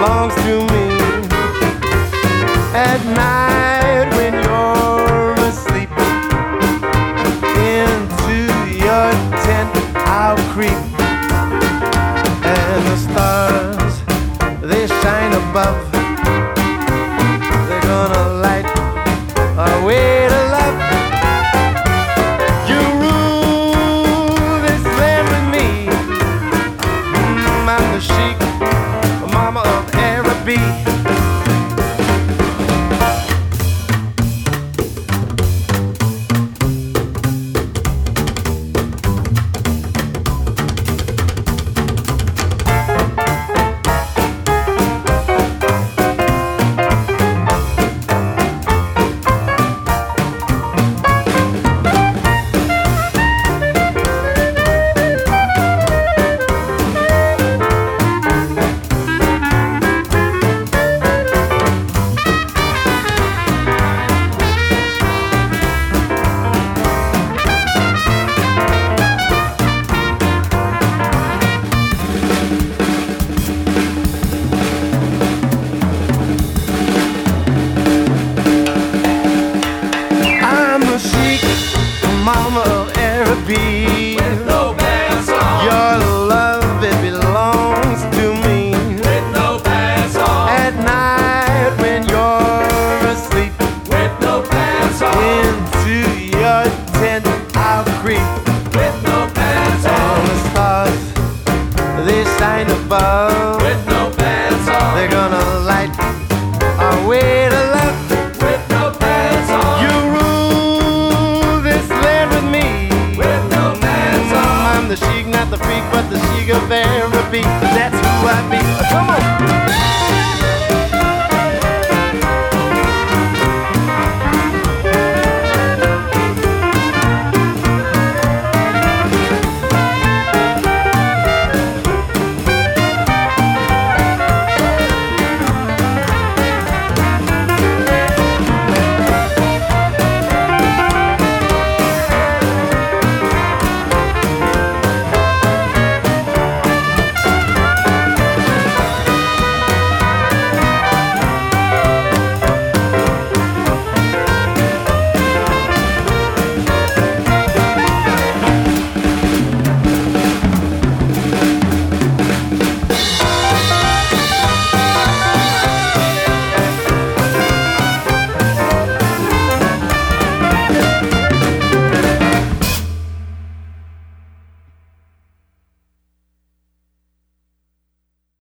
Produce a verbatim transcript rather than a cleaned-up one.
belongs to me. At night when you're asleep, into your tent I'll creep, and the stars, they shine above. They're gonna light our way to love. You rule this land with me. Mm, I'm the Sheik, mama of Araby. Mama of Araby, with no pants on. Your love, it belongs to me. With no pants on. At night when you're asleep, with no pants on. into your tent I'll creep. With no pants on. And the stars, they shine above. With no pants on. They're gonna light our way to love. With no pants on. You rule this land with me. With no pants on. I'm the Sheik, not the freak, but the Sheik of Araby. That's who I be. Come on.